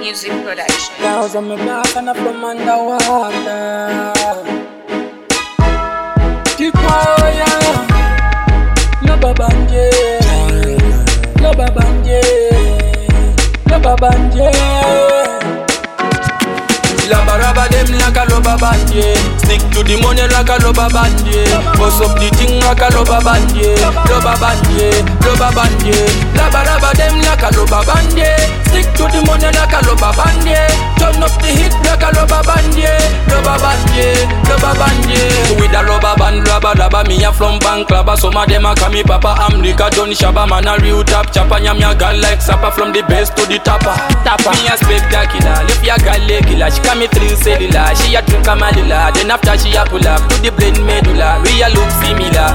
Music Production. Now I'm a black and I'm from underwater. Keep quiet. Loba banje. Loba banje. Loba banje. Laba raba dem like a loba banje. Stick to the money like a loba banje. Bust up the thing like a loba banje. Loba banje, loba banje. Laba raba dem like a loba banje. Stick to the money like a loba banje. Turn up the hit like a loba banje. Loba banje, loba banje. With a loba band, raba raba me a from bank clubber. Some of them a call me Papa America, Johnny Shabba man a real top chopper. Nyam ya gal like sapper from the base to the topper. Me a spectacular, if ya gal killer, she call me thrill cellular. She a drink a malila, then after she a pull up to the blend medulla. We a look similar.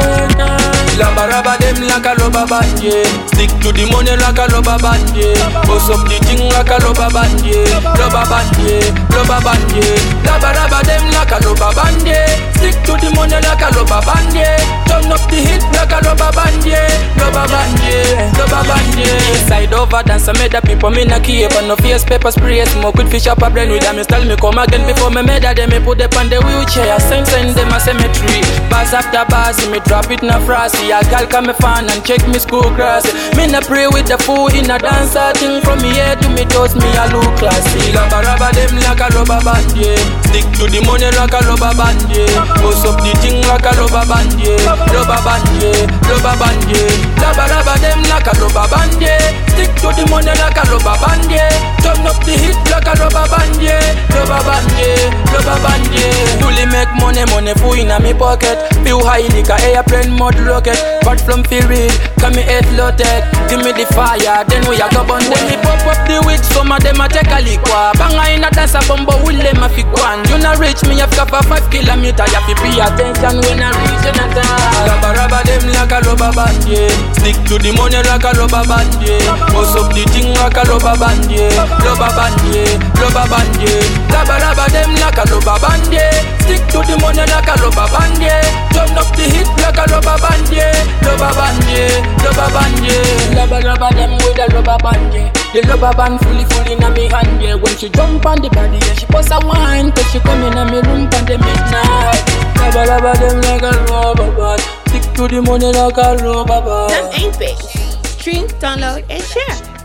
Laba raba dem like a loba banje. Stick to the money like a loba banje. Bust up the thing like a loba banje. Loba banje, loba banje. Laba raba dem like a loba banje. Stick to the money like a loba banje. Turn up the hit like a loba banje. Loba banje, loba banje. Inside over dance I made the people me na keep. And no face paper spray. Smoke with fish up a brain with them. Me tell me come again before me made them. Me put them on the wheelchair. Send them a cemetery. Bars after bars me drop it na frosty. A gal come me fan and check me school class. Me na pray with the food in a dancer thing. From me head to me toes me a look classy. Laba raba dem like a loba banje. Stick to the money like a loba banje. Bust up the thing like a loba banje. Loba banje, loba banje. Laba raba dem like a loba banje. Stick to the money like a loba banje. Turn up the hit like a loba banje. Loba banje, loba banje. Fully make money, money full in a me pocket. Feel high like a airplane mud rocket. But from feel real, come me head loaded. Give me the fire, then we a go burn them. When me pop up the weed, some of them a take a liquor. Banga in a dance a bumbo, will them a fi gwan. You not reach me, have cover 5 kilometers. You have to pay attention when I reach in a time. Laba raba dem like a loba banje. Stick to the money like a loba banje. Bust up the thing like a loba banje. Loba banje, loba banje. Laba raba dem like a loba banje. Stick to the money like a loba banje. Turn up the hit like a loba banje. Loba banje, loba banje. Laba raba dem with a loba banje. The loba band fully in a me hand, yeah. When she jump on the body, yeah, she bust a wine. Cause she come in a me room on the midnight. Laba raba dem like a rubber band. Stick to the money like a rubber band. Them ain't big. Stream, download, and share.